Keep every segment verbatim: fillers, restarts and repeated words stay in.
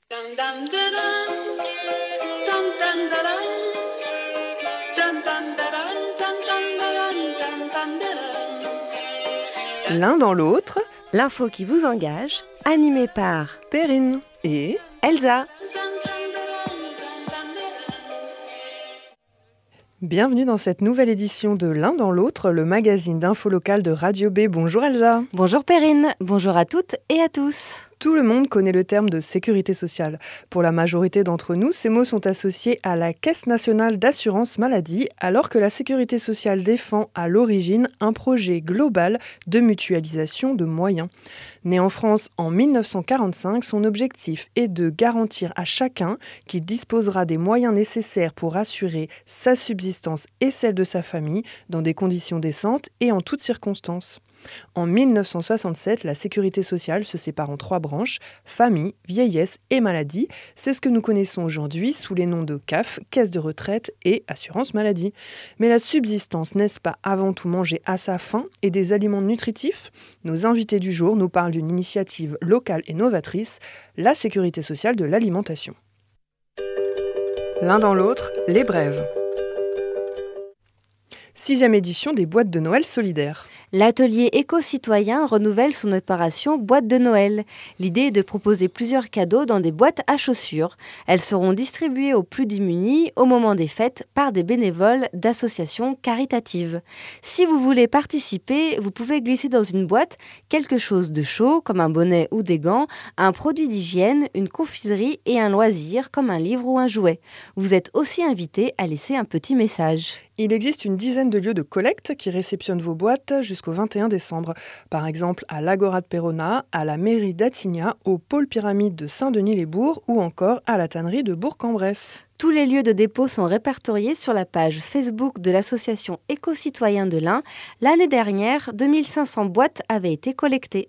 L'un dans l'autre, l'info qui vous engage, animée par Perrine et Elsa. Bienvenue dans cette nouvelle édition de L'un dans l'autre, le magazine d'info locale de Radio B. Bonjour Elsa. Bonjour Perrine, bonjour à toutes et à tous. Tout le monde connaît le terme de sécurité sociale. Pour la majorité d'entre nous, ces mots sont associés à la Caisse nationale d'assurance maladie, alors que la sécurité sociale défend à l'origine un projet global de mutualisation de moyens. Né en France en mille neuf cent quarante-cinq, son objectif est de garantir à chacun qu'il disposera des moyens nécessaires pour assurer sa subsistance et celle de sa famille dans des conditions décentes et en toutes circonstances. En mille neuf cent soixante-sept, la sécurité sociale se sépare en trois branches, famille, vieillesse et maladie. C'est ce que nous connaissons aujourd'hui sous les noms de C A F, caisse de retraite et assurance maladie. Mais la subsistance, n'est-ce pas avant tout manger à sa faim et des aliments nutritifs ? Nos invités du jour nous parlent d'une initiative locale et novatrice, la sécurité sociale de l'alimentation. L'un dans l'autre, les brèves. Sixième édition des boîtes de Noël solidaires. L'atelier éco-citoyen renouvelle son opération Boîte de Noël. L'idée est de proposer plusieurs cadeaux dans des boîtes à chaussures. Elles seront distribuées aux plus démunis au moment des fêtes par des bénévoles d'associations caritatives. Si vous voulez participer, vous pouvez glisser dans une boîte quelque chose de chaud comme un bonnet ou des gants, un produit d'hygiène, une confiserie et un loisir comme un livre ou un jouet. Vous êtes aussi invité à laisser un petit message. Il existe une dizaine de lieux de collecte qui réceptionnent vos boîtes jusqu'au vingt et un décembre. Par exemple, à l'Agora de Perona, à la mairie d'Attigna, au pôle pyramide de Saint-Denis-les-Bourgs ou encore à la tannerie de Bourg-en-Bresse. Tous les lieux de dépôt sont répertoriés sur la page Facebook de l'association Éco-Citoyen de l'Ain. L'année dernière, deux mille cinq cents boîtes avaient été collectées.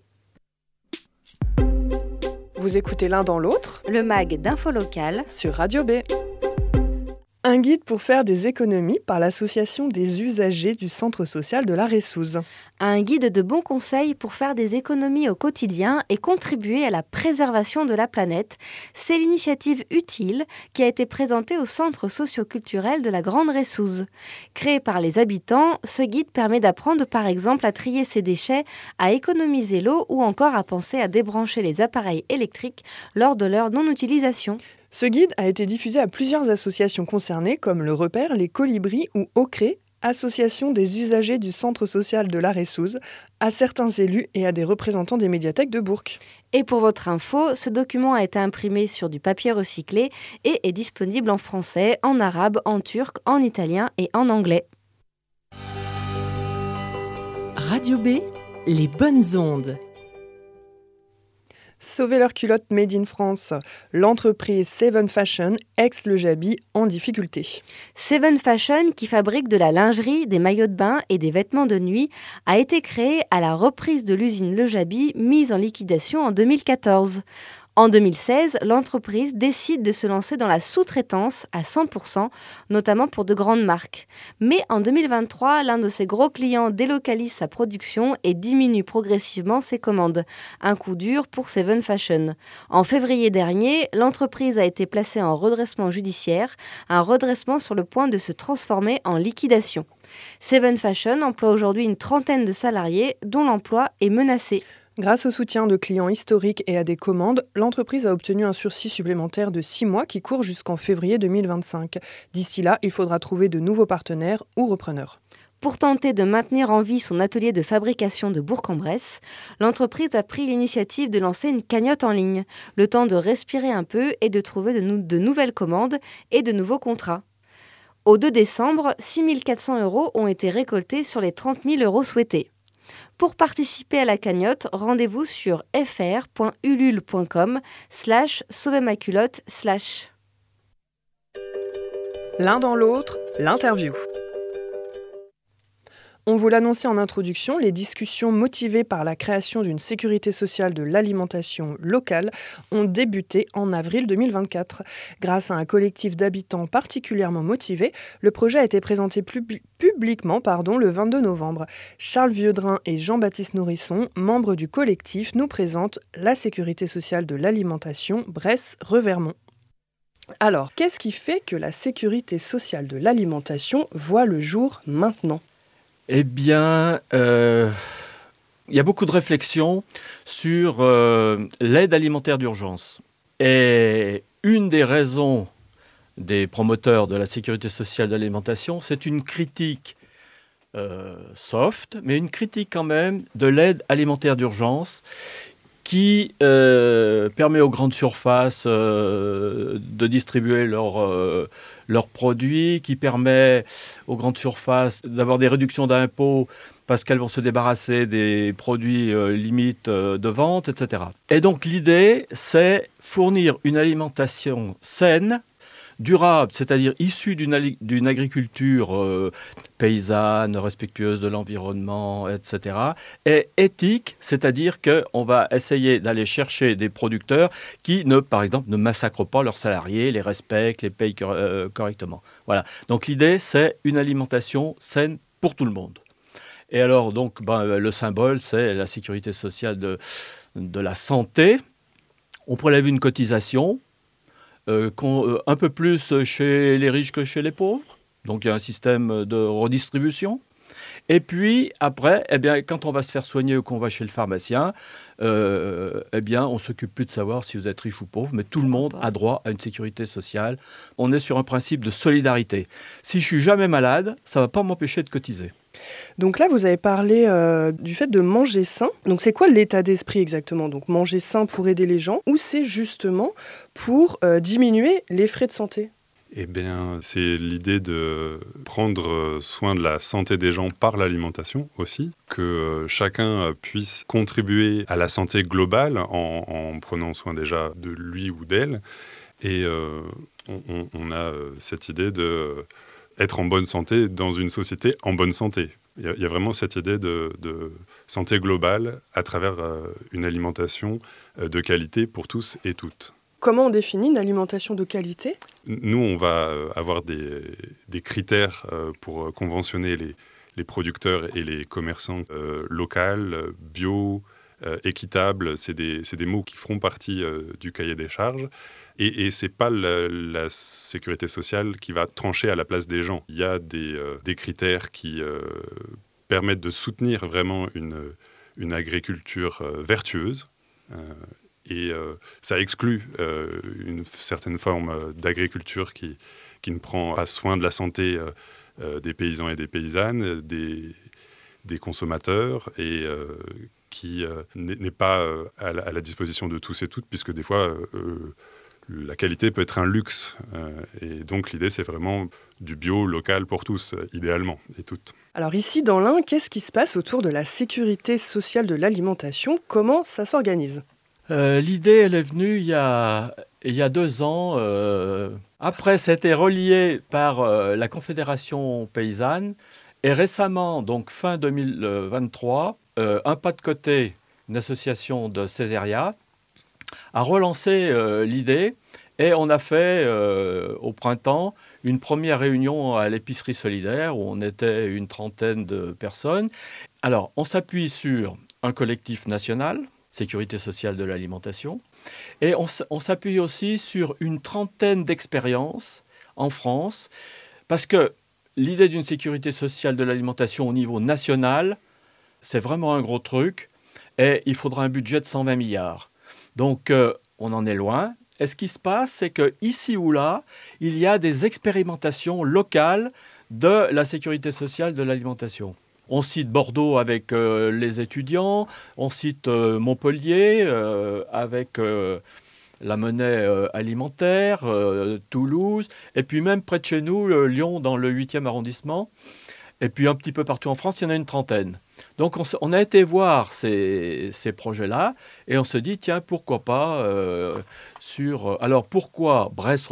Vous écoutez L'un dans l'autre, le mag d'info locale sur Radio B. Un guide pour faire des économies par l'association des usagers du centre social de la Ressouze. Un guide de bons conseils pour faire des économies au quotidien et contribuer à la préservation de la planète. C'est l'initiative utile qui a été présentée au centre socio-culturel de la Grande Ressouze. Créé par les habitants, ce guide permet d'apprendre par exemple à trier ses déchets, à économiser l'eau ou encore à penser à débrancher les appareils électriques lors de leur non-utilisation. Ce guide a été diffusé à plusieurs associations concernées comme le Repère, les Colibris ou Ocré, association des usagers du centre social de la Ressouze, à certains élus et à des représentants des médiathèques de Bourg. Et pour votre info, ce document a été imprimé sur du papier recyclé et est disponible en français, en arabe, en turc, en italien et en anglais. Radio B, les bonnes ondes. Sauver leurs culottes made in France. L'entreprise Seven Fashion ex-Le Jabi en difficulté. Seven Fashion, qui fabrique de la lingerie, des maillots de bain et des vêtements de nuit, a été créée à la reprise de l'usine Le Jabi, mise en liquidation en deux mille quatorze. En deux mille seize, l'entreprise décide de se lancer dans la sous-traitance à cent pour cent, notamment pour de grandes marques. Mais en deux mille vingt-trois, l'un de ses gros clients délocalise sa production et diminue progressivement ses commandes. Un coup dur pour Seven Fashion. En février dernier, l'entreprise a été placée en redressement judiciaire, un redressement sur le point de se transformer en liquidation. Seven Fashion emploie aujourd'hui une trentaine de salariés dont l'emploi est menacé. Grâce au soutien de clients historiques et à des commandes, l'entreprise a obtenu un sursis supplémentaire de six mois qui court jusqu'en février deux mille vingt-cinq. D'ici là, il faudra trouver de nouveaux partenaires ou repreneurs. Pour tenter de maintenir en vie son atelier de fabrication de Bourg-en-Bresse, l'entreprise a pris l'initiative de lancer une cagnotte en ligne, le temps de respirer un peu et de trouver de, nou- de nouvelles commandes et de nouveaux contrats. Au deux décembre, six mille quatre cents euros ont été récoltés sur les trente mille euros souhaités. Pour participer à la cagnotte, rendez-vous sur fr.ulule.com slash sauvermaculotte slash. L'un dans l'autre, l'interview. On vous l'annonçait en introduction, les discussions motivées par la création d'une sécurité sociale de l'alimentation locale ont débuté en avril deux mille vingt-quatre. Grâce à un collectif d'habitants particulièrement motivés, le projet a été présenté pub- publiquement pardon, le vingt-deux novembre. Charles Vieux-Drin et Jean-Baptiste Nourisson, membres du collectif, nous présentent la sécurité sociale de l'alimentation Bresse-Revermont. Alors, qu'est-ce qui fait que la sécurité sociale de l'alimentation voit le jour maintenant ? Eh bien, euh, il y a beaucoup de réflexions sur euh, l'aide alimentaire d'urgence. Et une des raisons des promoteurs de la sécurité sociale de l'alimentation, c'est une critique euh, soft, mais une critique quand même de l'aide alimentaire d'urgence qui euh, permet aux grandes surfaces euh, de distribuer leurs euh, leurs produits, qui permet aux grandes surfaces d'avoir des réductions d'impôts parce qu'elles vont se débarrasser des produits euh, limites euh, de vente, et cetera. Et donc l'idée, c'est fournir une alimentation saine, durable, c'est-à-dire issue d'une, ali- d'une agriculture euh, paysanne, respectueuse de l'environnement, et cetera, et éthique, c'est-à-dire qu'on va essayer d'aller chercher des producteurs qui, ne, par exemple, ne massacrent pas leurs salariés, les respectent, les payent cor- euh, correctement. Voilà. Donc l'idée, c'est une alimentation saine pour tout le monde. Et alors, donc, ben, le symbole, c'est la sécurité sociale de, de la santé. On prélève une cotisation, Euh, euh, un peu plus chez les riches que chez les pauvres. Donc il y a un système de redistribution. Et puis après, eh bien, quand on va se faire soigner ou qu'on va chez le pharmacien, euh, eh bien, on ne s'occupe plus de savoir si vous êtes riche ou pauvre, mais tout le monde a droit à une sécurité sociale. On est sur un principe de solidarité. Si je suis jamais malade, ça ne va pas m'empêcher de cotiser. Donc là, vous avez parlé euh, du fait de manger sain. Donc c'est quoi l'état d'esprit exactement ? Donc manger sain pour aider les gens ou c'est justement pour euh, diminuer les frais de santé ? Eh bien, c'est l'idée de prendre soin de la santé des gens par l'alimentation aussi, que chacun puisse contribuer à la santé globale en, en prenant soin déjà de lui ou d'elle. Et euh, on, on a cette idée de être en bonne santé dans une société en bonne santé. Il y a, il y a vraiment cette idée de, de santé globale à travers euh, une alimentation euh, de qualité pour tous et toutes. Comment on définit une alimentation de qualité ? Nous, on va euh, avoir des, des critères euh, pour conventionner les, les producteurs et les commerçants euh, locaux, bio, euh, équitables. C'est des, c'est des mots qui feront partie euh, du cahier des charges. Et, et ce n'est pas la, la sécurité sociale qui va trancher à la place des gens. Il y a des, euh, des critères qui euh, permettent de soutenir vraiment une, une agriculture euh, vertueuse. Euh, et euh, ça exclut euh, une certaine forme d'agriculture qui, qui ne prend pas soin de la santé euh, euh, des paysans et des paysannes, des, des consommateurs, et euh, qui euh, n'est, n'est pas euh, à, la, à la disposition de tous et toutes, puisque des fois... Euh, la qualité peut être un luxe. Euh, et donc, l'idée, c'est vraiment du bio local pour tous, euh, idéalement, et toutes. Alors ici, dans l'Ain, qu'est-ce qui se passe autour de la sécurité sociale de l'alimentation ? Comment ça s'organise ? euh, L'idée, elle est venue il y a, il y a deux ans. Euh, après, c'était relié par euh, la Confédération paysanne. Et récemment, donc fin deux mille vingt-trois, euh, Un pas de côté, une association de Césaria, a relancé euh, l'idée et on a fait euh, au printemps une première réunion à l'épicerie solidaire où on était une trentaine de personnes. Alors, on s'appuie sur un collectif national, Sécurité sociale de l'alimentation, et on, on s'appuie aussi sur une trentaine d'expériences en France, parce que l'idée d'une sécurité sociale de l'alimentation au niveau national, c'est vraiment un gros truc, et il faudra un budget de cent vingt milliards. Donc, euh, on en est loin. Et ce qui se passe, c'est qu'ici ou là, il y a des expérimentations locales de la sécurité sociale de l'alimentation. On cite Bordeaux avec euh, les étudiants, on cite euh, Montpellier euh, avec euh, la monnaie euh, alimentaire, euh, Toulouse, et puis même près de chez nous, le Lyon dans le huitième arrondissement. Et puis un petit peu partout en France, il y en a une trentaine. Donc on, on a été voir ces, ces projets-là et on se dit, tiens, pourquoi pas euh, sur... Alors pourquoi Bresse-Revermont ?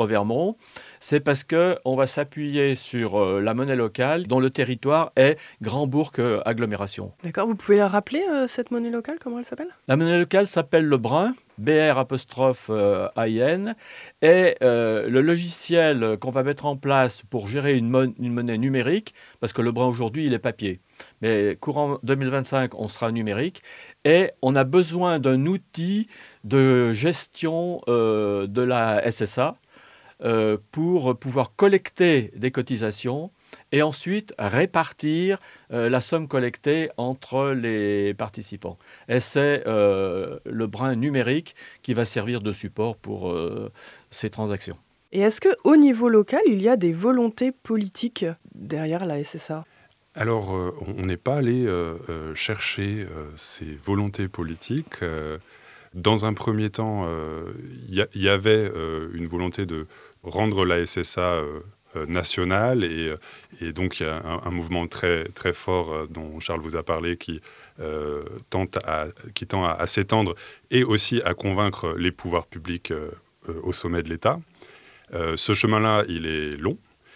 C'est parce qu'on va s'appuyer sur euh, la monnaie locale dont le territoire est Grand Bourg euh, Agglomération. D'accord, vous pouvez la rappeler, euh, cette monnaie locale, comment elle s'appelle ? La monnaie locale s'appelle le brin, B R apostrophe euh, I N, et euh, le logiciel qu'on va mettre en place pour gérer une, mon- une monnaie numérique, parce que le brin aujourd'hui il est papier, mais courant deux mille vingt-cinq on sera numérique, et on a besoin d'un outil de gestion euh, de la S S A euh, pour pouvoir collecter des cotisations et ensuite répartir euh, la somme collectée entre les participants. Et c'est euh, le brin numérique qui va servir de support pour euh, ces transactions. Et est-ce qu'au niveau local, il y a des volontés politiques derrière la S S A ? Alors, euh, on n'est pas allé euh, euh, chercher euh, ces volontés politiques. Euh, dans un premier temps, il y, y avait euh, une volonté de rendre la S S A euh, euh, nationale, et, et donc il y a un, un mouvement très, très fort euh, dont Charles vous a parlé qui, euh, tente à, qui tend à, à s'étendre et aussi à convaincre les pouvoirs publics euh, euh, au sommet de l'État. Euh, ce chemin-là, il est long.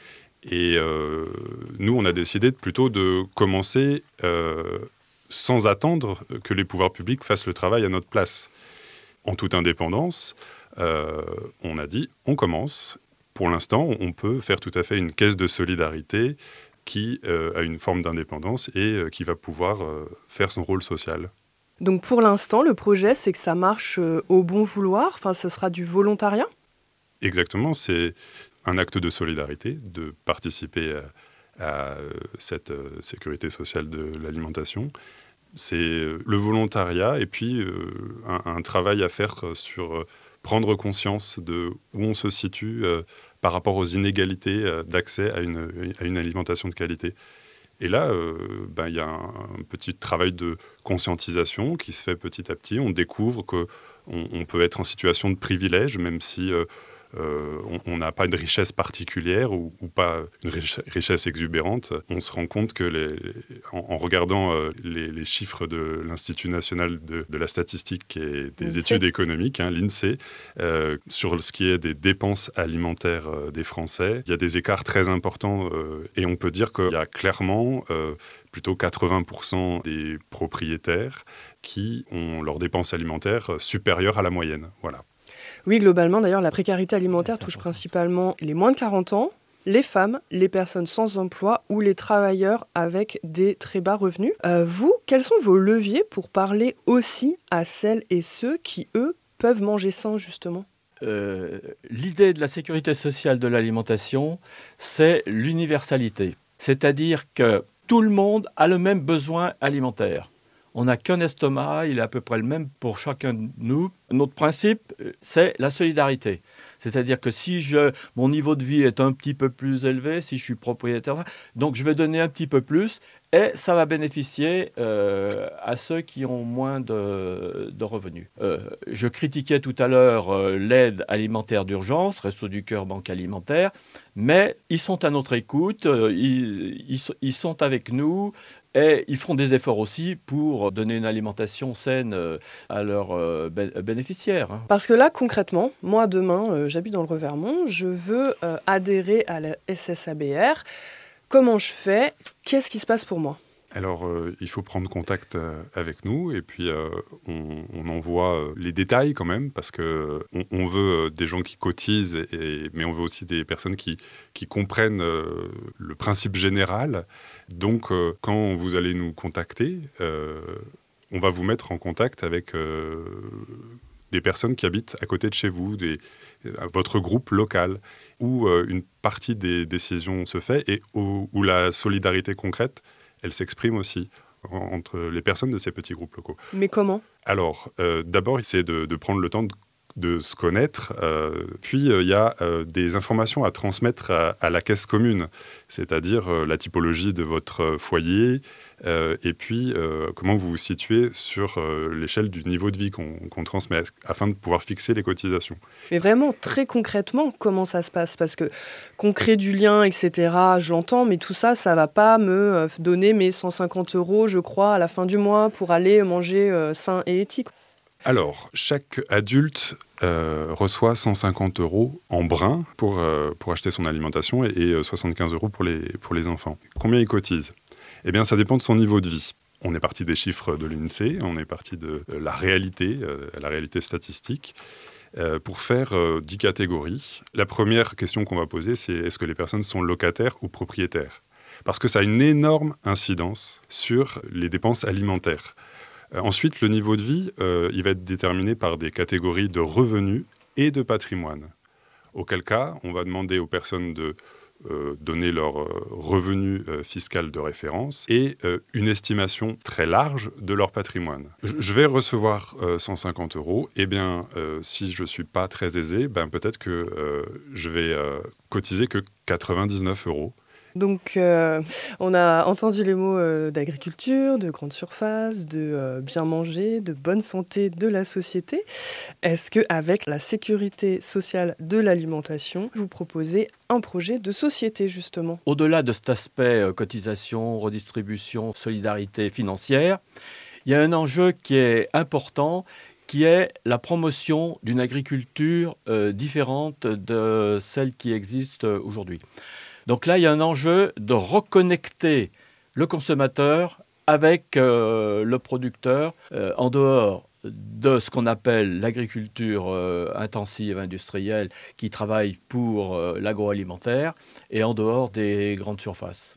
Et euh, nous, on a décidé plutôt de commencer euh, sans attendre que les pouvoirs publics fassent le travail à notre place. En toute indépendance, euh, on a dit, on commence. Pour l'instant, on peut faire tout à fait une caisse de solidarité qui euh, a une forme d'indépendance et euh, qui va pouvoir euh, faire son rôle social. Donc pour l'instant, le projet, c'est que ça marche euh, au bon vouloir, enfin, ce sera du volontariat ? Exactement, c'est un acte de solidarité, de participer à, à cette euh, sécurité sociale de l'alimentation. C'est le volontariat et puis euh, un, un travail à faire sur euh, prendre conscience de où on se situe euh, par rapport aux inégalités euh, d'accès à une, à une alimentation de qualité. Et là, euh, ben, y a un, un petit travail de conscientisation qui se fait petit à petit. On découvre qu'on on peut être en situation de privilège, même si euh, Euh, on n'a pas de richesse particulière ou, ou pas une richesse exubérante. On se rend compte que les, en, en regardant euh, les, les chiffres de l'Institut national de, de la statistique et des l'I N S E E études économiques, hein, l'I N S E E, euh, sur ce qui est des dépenses alimentaires euh, des Français, il y a des écarts très importants euh, et on peut dire qu'il y a clairement euh, plutôt quatre-vingts pour cent des propriétaires qui ont leurs dépenses alimentaires supérieures à la moyenne. Voilà. Oui, globalement, d'ailleurs, la précarité alimentaire touche principalement les moins de quarante ans, les femmes, les personnes sans emploi ou les travailleurs avec des très bas revenus. Euh, vous, quels sont vos leviers pour parler aussi à celles et ceux qui, eux, peuvent manger sain, justement ? Euh, l'idée de la sécurité sociale de l'alimentation, c'est l'universalité. C'est-à-dire que tout le monde a le même besoin alimentaire. On n'a qu'un estomac, il est à peu près le même pour chacun de nous. Notre principe, c'est la solidarité. C'est-à-dire que si je, mon niveau de vie est un petit peu plus élevé, si je suis propriétaire, donc je vais donner un petit peu plus et ça va bénéficier euh, à ceux qui ont moins de, de revenus. Euh, je critiquais tout à l'heure euh, l'aide alimentaire d'urgence, Restos du Cœur, Banque Alimentaire, mais ils sont à notre écoute, euh, ils, ils, ils sont avec nous. Et ils feront des efforts aussi pour donner une alimentation saine à leurs euh, bénéficiaires. Parce que là, concrètement, moi, demain, euh, j'habite dans le Revermont, je veux euh, adhérer à la S S A B R. Comment je fais ? Qu'est-ce qui se passe pour moi ? Alors, euh, il faut prendre contact euh, avec nous et puis euh, on, on envoie euh, les détails quand même parce qu'on on veut euh, des gens qui cotisent, et, mais on veut aussi des personnes qui, qui comprennent euh, le principe général. Donc, euh, quand vous allez nous contacter, euh, on va vous mettre en contact avec euh, des personnes qui habitent à côté de chez vous, des, euh, votre groupe local, où euh, une partie des décisions se fait et où, où la solidarité concrète elle s'exprime aussi entre les personnes de ces petits groupes locaux. Mais comment ? Alors, euh, d'abord, c'est de, de prendre le temps de, de se connaître. Euh, puis, il euh, y a euh, des informations à transmettre à, à la caisse commune, c'est-à-dire euh, la typologie de votre foyer, euh, et puis euh, comment vous vous situez sur euh, l'échelle du niveau de vie qu'on, qu'on transmet, afin de pouvoir fixer les cotisations. Mais vraiment, très concrètement, comment ça se passe ? Parce que qu'on crée du lien, et cetera, j'entends, mais tout ça, ça ne va pas me donner mes cent cinquante euros, je crois, à la fin du mois pour aller manger euh, sain et éthique. Alors, chaque adulte euh, reçoit cent cinquante euros en brin pour, euh, pour acheter son alimentation et, et soixante-quinze euros pour les, pour les enfants. Combien ils cotisent ? Eh bien, ça dépend de son niveau de vie. On est parti des chiffres de l'INSEE, on est parti de la réalité, euh, la réalité statistique, euh, pour faire euh, dix catégories. La première question qu'on va poser, c'est est-ce que les personnes sont locataires ou propriétaires ? Parce que ça a une énorme incidence sur les dépenses alimentaires. Euh, ensuite, le niveau de vie, euh, il va être déterminé par des catégories de revenus et de patrimoine. Auquel cas, on va demander aux personnes de euh, donner leur euh, revenu euh, fiscal de référence et euh, une estimation très large de leur patrimoine. Je, je vais recevoir euh, cent cinquante euros. Eh bien, euh, si je ne suis pas très aisé, ben, peut-être que euh, je vais euh, cotiser que quatre-vingt-dix-neuf euros. Donc, euh, on a entendu les mots euh, d'agriculture, de grande surface, de euh, bien manger, de bonne santé de la société. Est-ce qu'avec la sécurité sociale de l'alimentation, vous proposez un projet de société, justement ? Au-delà de cet aspect euh, cotisation, redistribution, solidarité financière, il y a un enjeu qui est important, qui est la promotion d'une agriculture euh, différente de celle qui existe aujourd'hui. Donc là, il y a un enjeu de reconnecter le consommateur avec euh, le producteur euh, en dehors de ce qu'on appelle l'agriculture euh, intensive industrielle qui travaille pour euh, l'agroalimentaire et en dehors des grandes surfaces.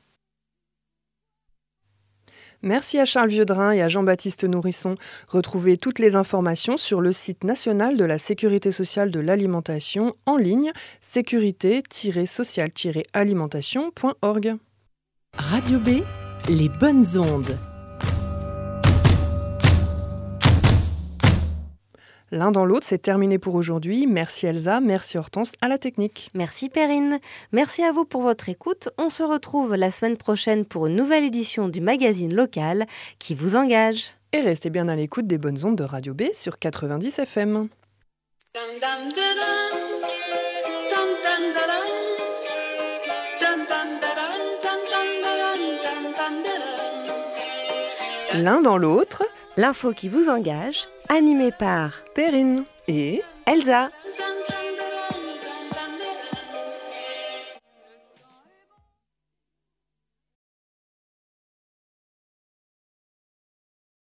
Merci à Charles Vieux-Drin et à Jean-Baptiste Nourrisson. Retrouvez toutes les informations sur le site national de la sécurité sociale de l'alimentation en ligne sécurité tiret sociale tiret alimentation point org. Radio B, les bonnes ondes. L'un dans l'autre, c'est terminé pour aujourd'hui. Merci Elsa, merci Hortense à la technique. Merci Perrine. Merci à vous pour votre écoute. On se retrouve la semaine prochaine pour une nouvelle édition du magazine local qui vous engage. Et restez bien à l'écoute des bonnes ondes de Radio B sur quatre-vingt-dix F M. L'un dans l'autre, l'info qui vous engage, animée par Perrine et Elsa.